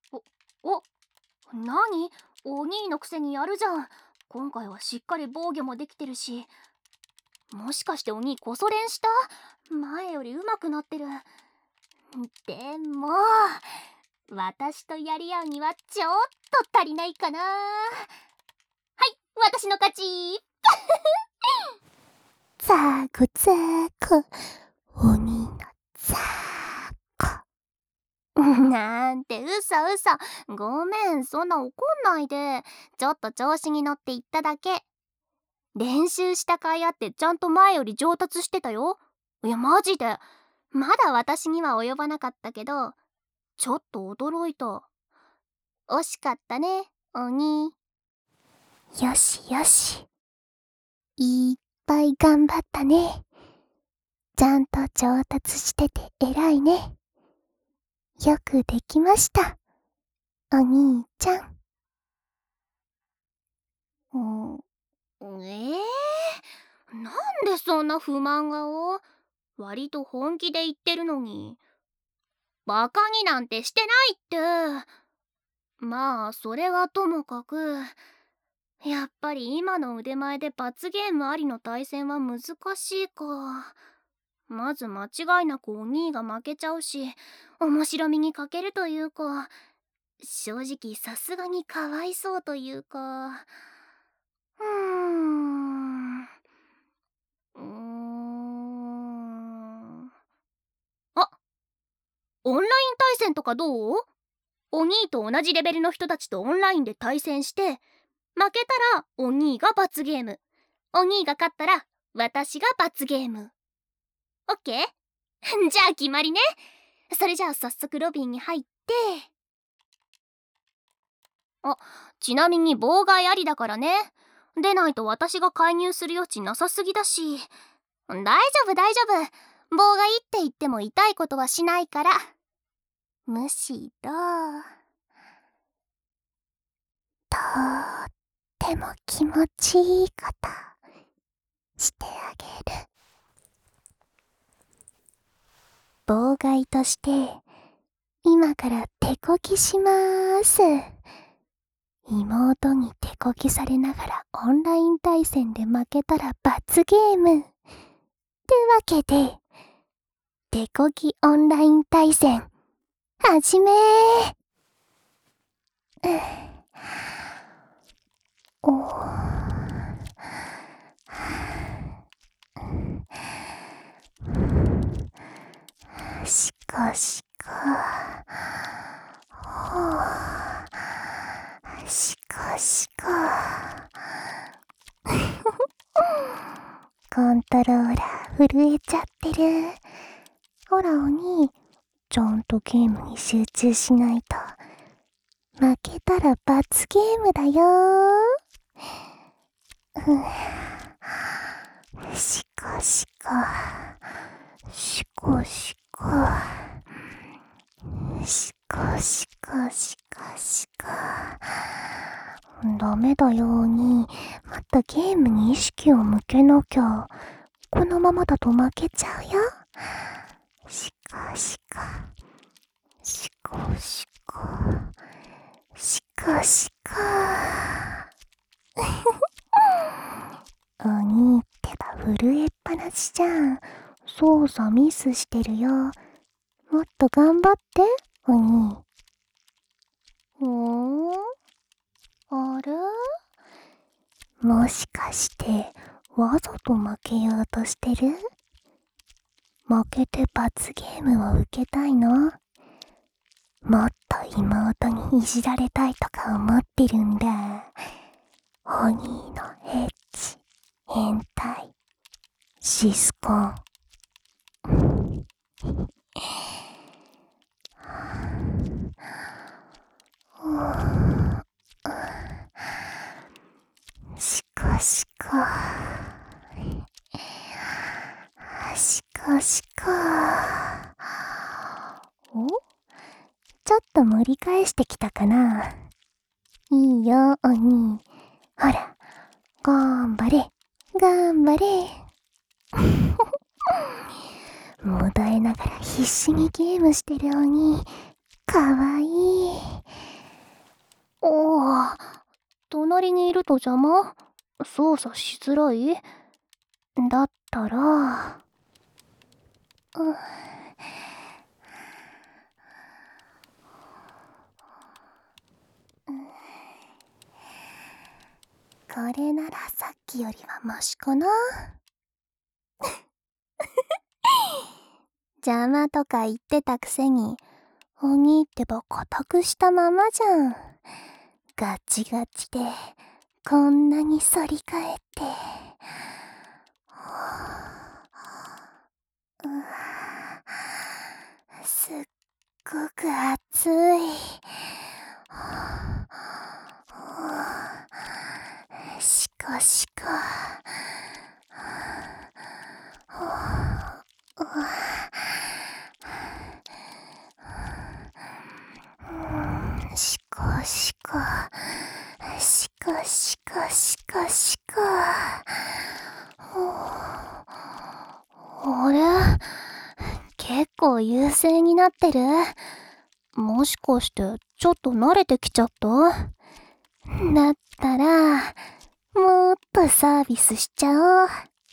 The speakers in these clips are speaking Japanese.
お、なに？お兄のくせにやるじゃん。今回はしっかり防御もできてるし。もしかしてお兄こそ練した？前より上手くなってる。でも、私とやり合うにはちょっと足りないかな。はい、私の勝ち。 ザーコザーコ、鬼のザーコ。 なんて嘘。ごめん、そんな怒んないで。ちょっと調子に乗って言っただけ。練習した甲斐あってちゃんと前より上達してたよ。いやマジで。まだ私には及ばなかったけど、ちょっと驚いた。惜しかったね、鬼。 よしよし。いっぱい頑張ったね。ちゃんと上達してて偉いね。よくできました、お兄ちゃん。 なんでそんな不満顔？割と本気で言ってるのに。バカになんてしてないって。まあそれはともかく、やっぱり今の腕前で罰ゲームありの対戦は難しいか。まず間違いなくお兄が負けちゃうし、面白みに欠けるというか、正直さすがにかわいそうというか。あ、オンライン対戦とかどう？お兄と同じレベルの人たちとオンラインで対戦して、負けたらお兄が罰ゲーム、お兄が勝ったら私が罰ゲーム。オッケー？じゃあ決まりね。それじゃあ早速ロビーに入って。ちなみに妨害ありだからね。でないと私が介入する余地なさすぎだし。大丈夫。妨害って言っても痛いことはしないから。むしろとっても気持ちいいことしてあげる。妨害として今から手こきしまーす。妹に手こきされながらオンライン対戦で負けたら罰ゲームってわけで、手こきオンライン対戦始めー。しこしこ、しこしこ。コントローラー震えちゃってる。ほらお兄、ちゃんとゲームに集中しないと。負けたら罰ゲームだよー。しこしこ、しこしこ、しこしこしこしこ。ダメだよお兄、またゲームに意識を向けなきゃ。このままだと負けちゃうよ。しこしこ、しこしこ、しこしこ。お兄ってば震えっぱなしじゃん。操作ミスしてるよ。もっと頑張ってお兄。 あれ？ もしかしてわざと負けようとしてる？負けて罰ゲームを受けたいの？もっと妹にいじられたいとか思ってるんだ。お兄のエッチ変態シスコン。しこしこ、しこしこ。ちょっと盛り返してきたかな。いいよお兄、ほら頑張れ頑張れ。もだえながら必死にゲームしてるお兄、かわいい。 おお、隣にいると邪魔？操作しづらい？だったら、これならさっきよりはマシかな。邪魔とか言ってたくせに、鬼ってば固くしたままじゃん。ガチガチで、こんなに反り返って。すっごく暑い。しこしこ。しこしこ。しこしこしこしこ。あれ？結構優勢になってる？もしかしてちょっと慣れてきちゃった？だったら、もっとサービスしちゃおう。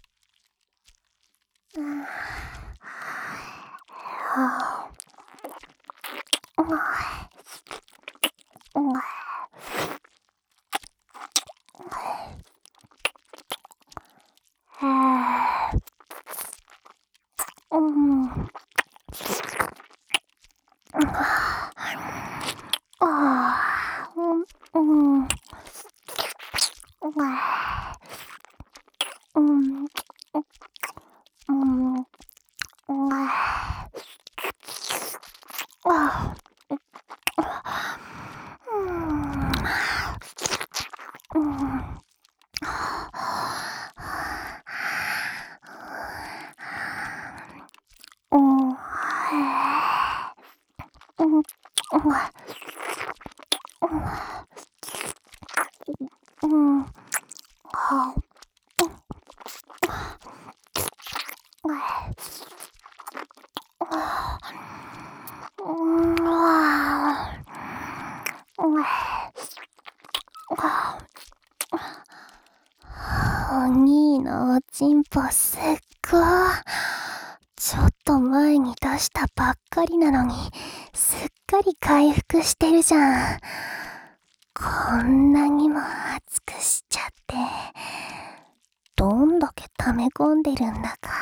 お兄のおちんぽすっごい。ちょっと前に出したばっかりなのに、すっかり回復してるじゃん。こんなにも熱くしちゃって、どんだけ溜め込んでるんだか。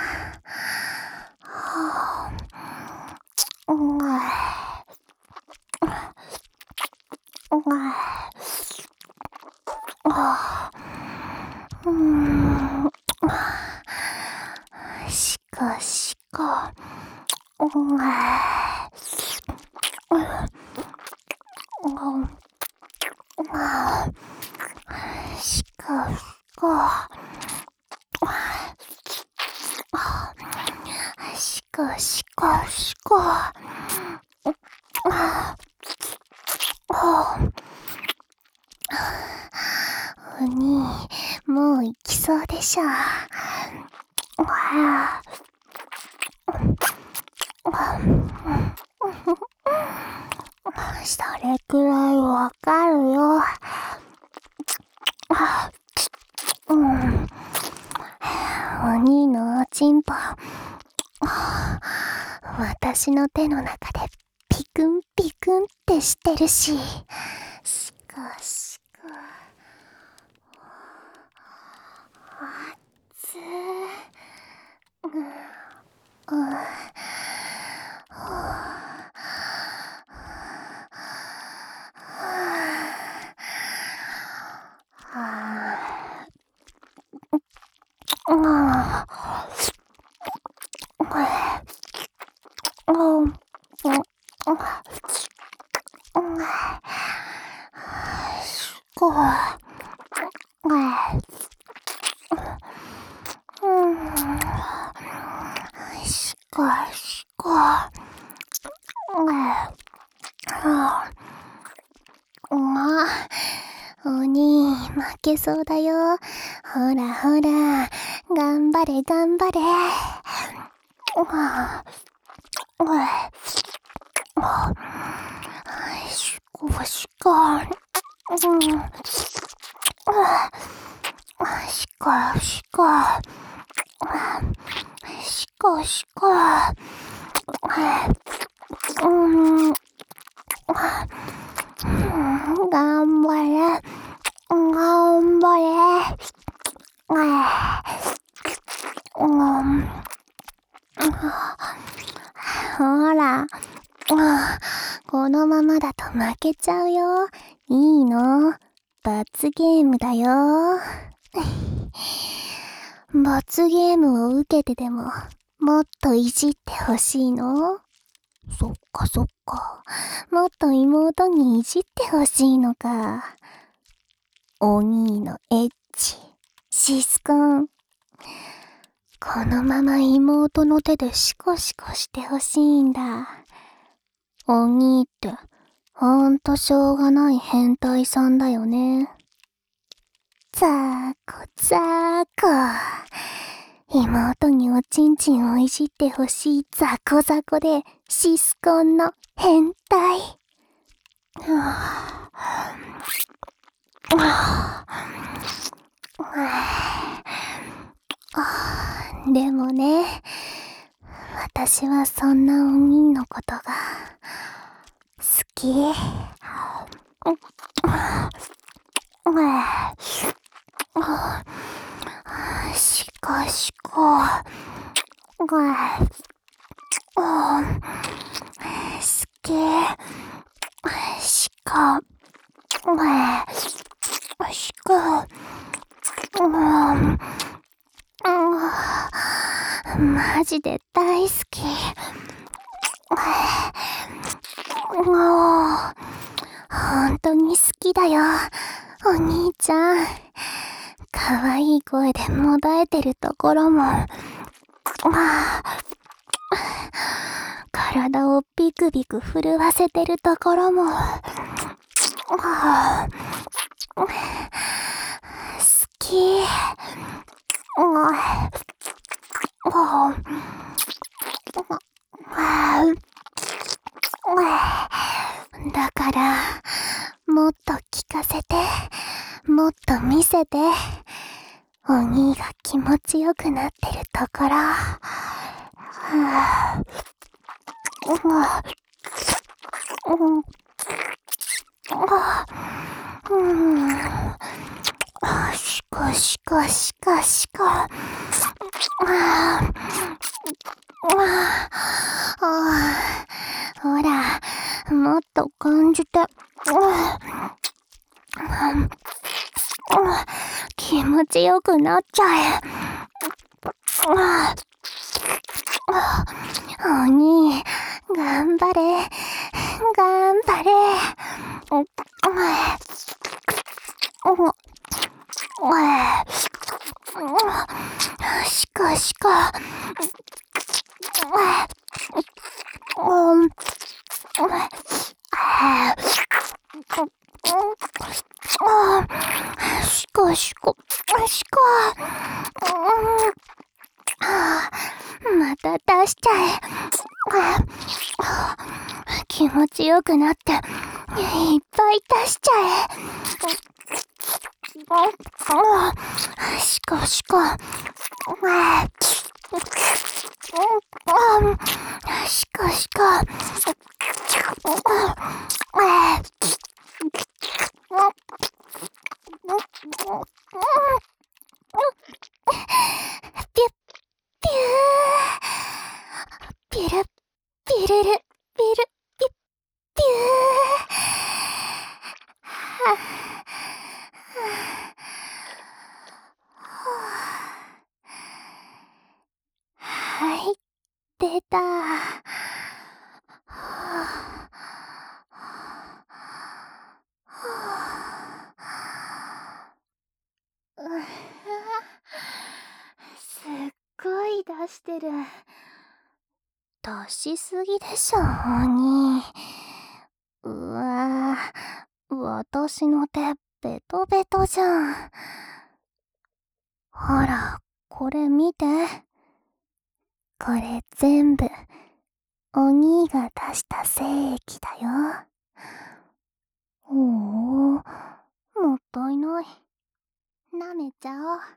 しこしこ。しこしこ。しこしこしこ。お兄、もう行きそうでしょ。それくらいわかるよ。お兄のおちんぽ、私の手の中でピクンピクンってしてるし。しこしこ。熱い。しこしこ。お兄、負けそうだよ。ほらほら、頑張れ頑張れ。しこしこ。 しかしか。しかしか。頑張れ。頑張れ。ほら、このままだと負けちゃうよ。いいの？罰ゲームだよ。罰ゲームを受けてでも、もっといじってほしいの？そっかそっか。もっと妹にいじってほしいのか。お兄のエッチ、シスコン。このまま妹の手でシコシコしてほしいんだ。お兄って、ほんとしょうがない変態さんだよね。ザーコザーコ。妹におちんちんをいじってほしいザコザコでシスコンの変態。でもね、私はそんなお兄のことが好き。しかしか。好き。しか。しか。マジで大好き。本当に好きだよ、お兄ちゃん。可愛い声でもだえてるところも、体をビクビク震わせてるところも、好き。だから、もっと聞かせて、もっと見せて、お兄が気持ちよくなってるところ。しかしかしかしか。ほら、もっと感じて。気持ちよくなっちゃえ。お兄、頑張れ。頑張れ。しかしか。しかしか。しか。また出しちゃえ。気持ちよくなっていっぱい出しちゃえ。しかしか。しかしか。ピュッピュー。ピルピルルピルピュッピュー。はい、出た。すっごい出してる。出しすぎでしょ、鬼。うわぁ、私の手ベトベトじゃん。ほら、これ見て。これ全部、お兄が出した精液だよ。おお、 ったいない。舐めちゃおう。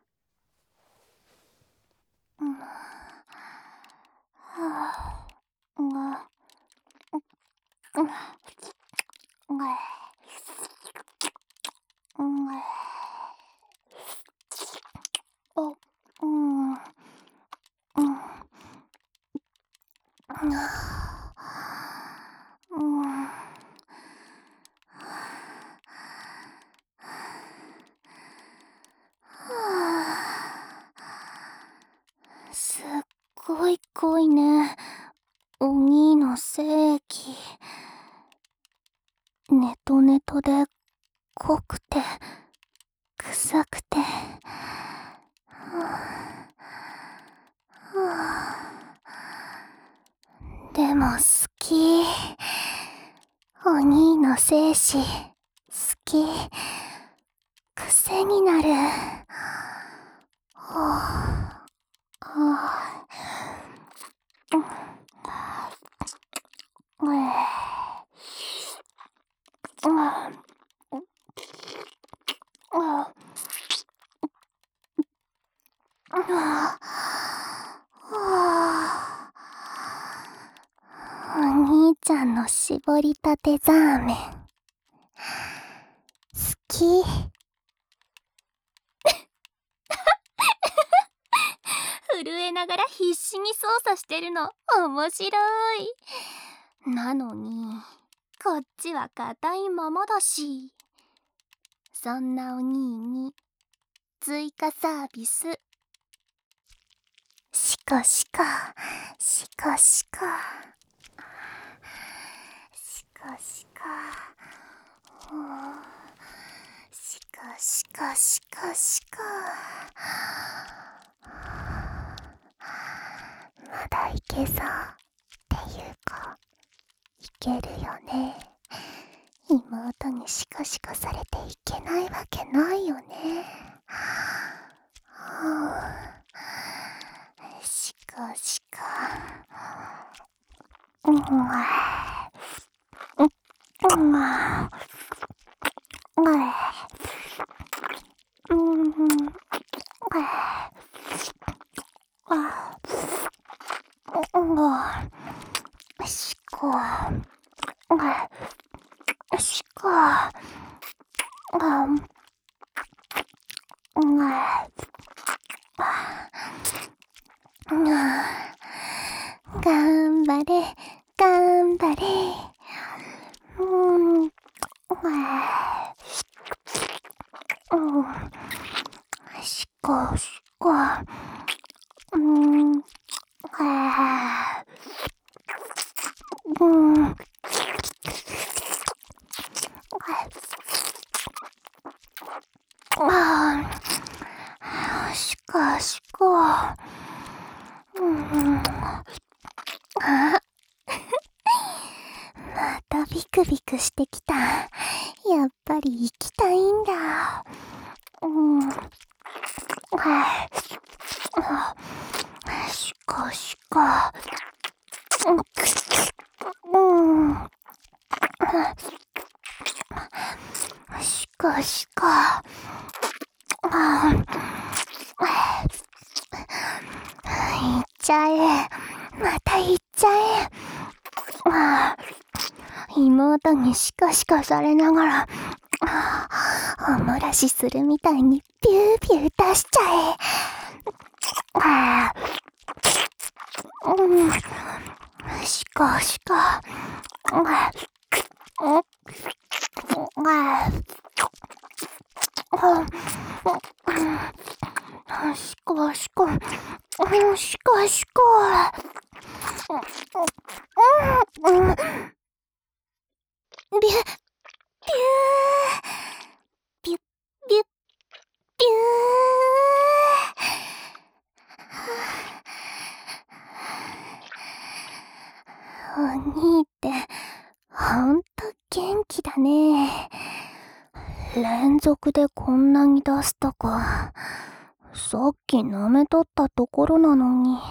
すっごい濃いね、お兄の精液。ネトネトで濃くて臭くて、でも好き。お兄の精子好き。癖になる。お兄ちゃんの絞りたてザーメン好き。 震えながら必死に操作してるの面白い。なのにこっちは硬いままだし。そんなお兄に追加サービス。 シカシカシカシカシカシカシカシカシカシカ。まだいけそうっていうか、いけるよね。妹にシカシカされていけないわけないよね。シカシカ。シカシカ。頑張れ頑張れ。シカシカ。シカシカ。またビクビクしてきた。やっぱり行きたいんだ。シカシカ。シカシカ。行っちゃえ。また行っちゃえ。妹にシカシカされながら、おもらしするみたいにピューピュー出しちゃえ。シカシカ。シカシカ。シカシカ。ビュッビュービュッビュッビュー。お兄ってほんと元気だね。連続でこんなに出すとか、さっき舐めとったところなのに。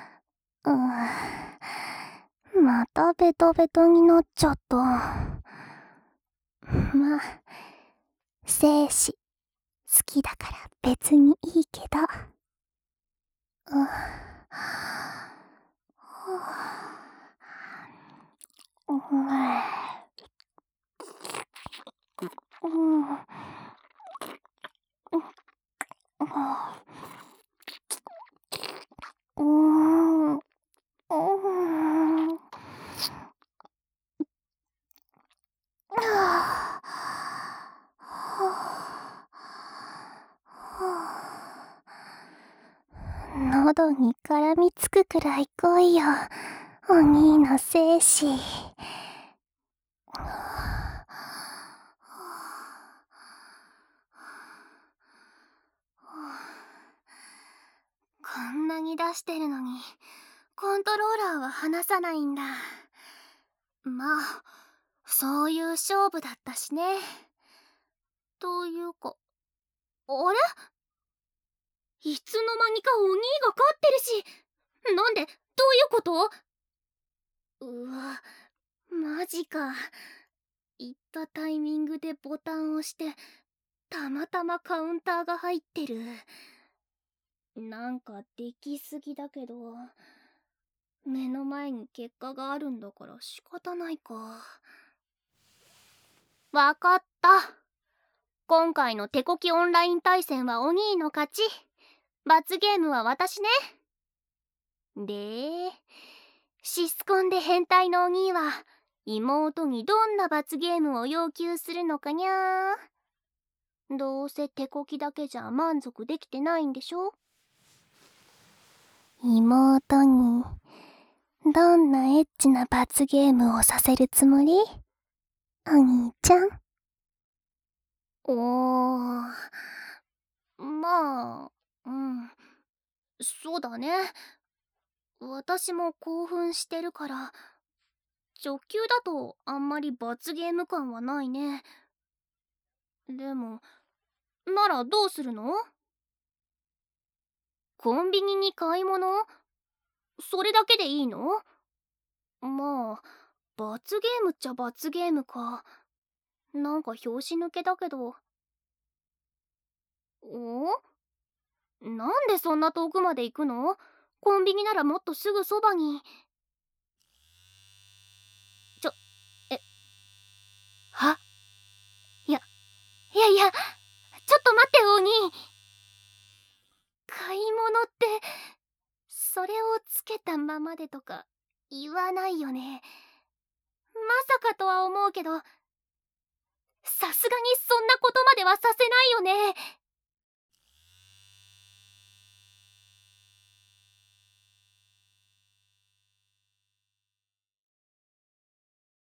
またベトベトになっちゃった。まあ、 生死好きだから別にいいけど。喉に絡みつくくらい来いよ、お兄の精子。 こんなに出してるのにコントローラーは離さないんだ。まあそういう勝負だったしね。というか、あれ、いつの間にかお兄が勝ってるし、なんで、どういうこと？うわ、マジか。言ったタイミングでボタンを押してたまたまカウンターが入ってる。なんかできすぎだけど、目の前に結果があるんだから仕方ないか。わかった。今回の手こきオンライン対戦はお兄の勝ち。罰ゲームは私ね。で、シスコンで変態のお兄は妹にどんな罰ゲームを要求するのかにゃー。どうせ手こきだけじゃ満足できてないんでしょ。 妹にどんなエッチな罰ゲームをさせるつもり？お兄ちゃん。 まあ、そうだね。私も興奮してるから直球だとあんまり罰ゲーム感はないね。でもならどうするの？コンビニに買い物？それだけでいいの？まあ罰ゲームっちゃ罰ゲームか。なんか拍子抜けだけど。なんでそんな遠くまで行くの？コンビニならもっとすぐそばに。え、いや、いや、ちょっと待ってお兄。買い物ってそれをつけたままでとか言わないよね。まさかとは思うけど、さすがにそんなことまではさせないよね。